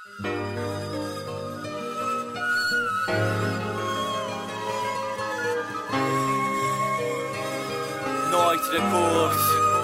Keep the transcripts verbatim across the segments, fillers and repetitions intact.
نایت رکورد.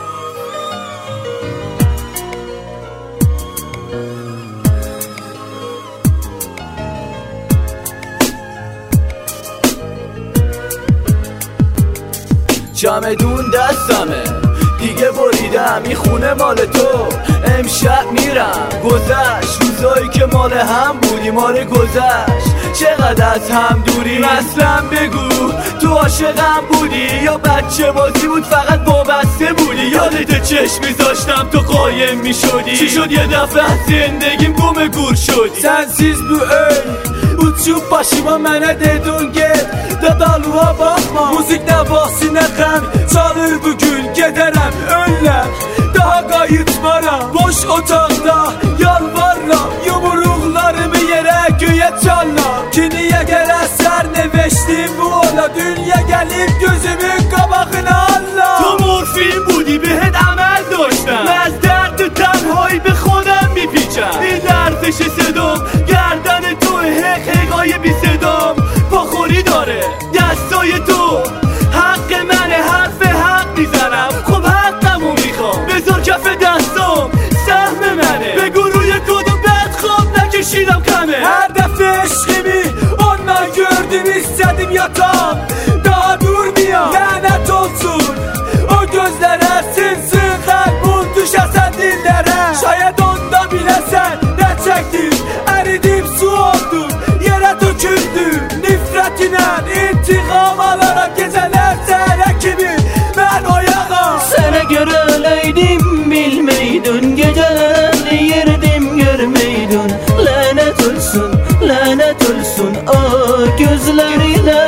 چمدون دستمه دیگه بریدم این خونه مال تو، امشب میرم گذشت روزایی که مال هم بودیم، مال گذشت چقدر از هم دوری. اصلا بگو تو عاشقم بودی یا بچه بازی بود فقط وابسته بودی؟ یادت چشم میذاشتم تو قایم میشدی، چی شد یه دفعه از زندگیم گم گور şöyle. Sensiz bu öl uçup başıma mənə dedin get, dadalığa bakma, müzik nə vaxtı nə qəm çalır bugün, gedərəm önlər daha qayıtmaram. Boş otaqda yalvarram, yumruqlarımı yerə göyə çallam ki niyə gələsər nevştim bu ola, dünya gəlib gözümün qabağına Allah. تو مورفین بودی بهت عمل داشتم، من از درد تنهایی به خودم میپیچم. این لرزش صدام گردن تو، حق حقای بی صدام پاخوری داره دستای تو. حق منه حرف حق میزنم، خب حقمو میخوام بذار کف دستام، سهم منه بگو روی کدوم بد خواب نکشیدم کمه. Hər dəfə eşqimi ondan gördüm, istədim yatam daha durmayam. Lənət olsun o gözlərə, sinsin xəlbun düşəsən dillərə. Şayad onda biləsən nə çəkdim, əridim su oldum, yerə töküldüm. Nifrətinə intiqam alaram gecələr səhərə kimi mən oyağam. Sənə görə öləydim bilməydin, gecələrdə yerdim görməydin. Lənət olsun, lənət olsun o gözlərinə.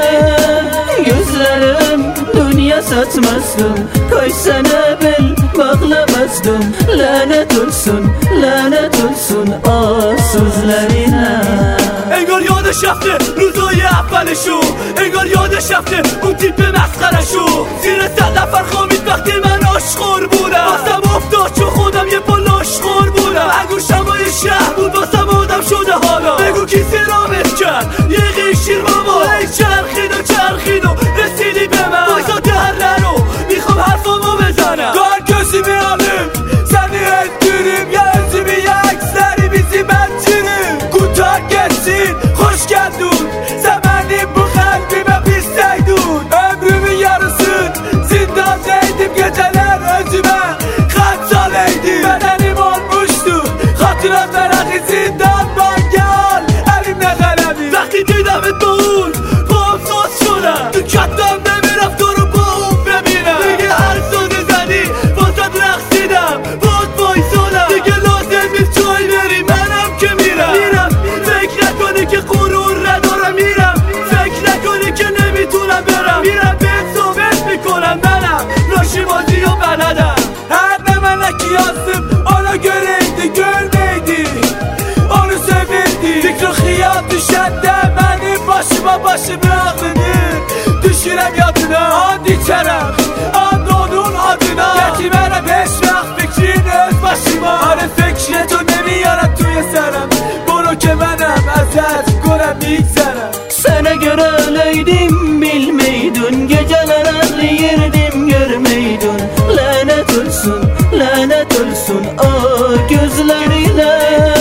Gözlərim dünya satmazdım, koy sənə bel bağlamazdım. Lənət olsun, lənət olsun o sözlərinə. انگار یادش رفته روزای اولشو، انگار یادش رفته اون تیپ مسخرشو. زیر صد نفر خوابید وقتی من آشخور بودم، واسم افتاد چون خودم یه پا لاشخور بودم. انگوشم با یه شهر بود واسم آدم شده حالا. بگو کی سرامت کرد یه قیشیر بابا، ای چرخید و چرخید و رسیدی به من. بایسا دره رو میخوام حرفامو بزنم. Qar gözümü alıb səni öldürüm, ya özümü ya əksləri bizi mənçirim. Qutar geçsin, xoş gəldin, sən mənim bu qəlbimə pisləydin. Ömrümün yarısın zindandaydım, gecələr özümə xəncal eydim. Bədənim olmuşdu xatıram vərəqi zindandan gəl əlimlə qələmi. وقتی دیدمت با اون پام ساز شدم، تو کتم نمیرفت تو رو با اون ببینم. دیگه هر ساده زدی واسد رقصیدم، باد بایسادم. دیگه لازم نیست جایی بری، منم که میرم میرم فکر نکنی که غرور ندارم. میرم فکر نکنی که نمیتونم برم. میرم به ثابت میکنم منم لاشی بازی و بلدم. Hər nə mənə ki yazdım ona görəydi, görməydi, onu sevirdi. Fikri xiyal düşəndə mənim başıma başım ağrıdır. Düşürəm yadına, and içərəm, and onun adına. Gətirmərəm heç vaxt fikrin öz başıma. Arı fikri تو نمیارم توی سرم، برو که منم ازت کنم میگذرم. Sənə görə öləydim bilməydin, gecələrdə yerdim görməydin. Lənət olsun, lənət olsun o gözlərinə.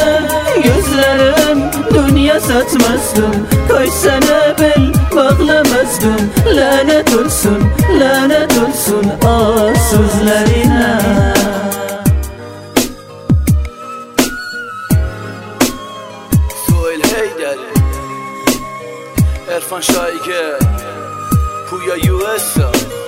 Gözlərim dünya satmazdım, koy sənə bel bağlamazdım. Lənət olsun, lənət olsun o sözlərinə. سویل هیدری، عرفان شایگه، پویا یو اس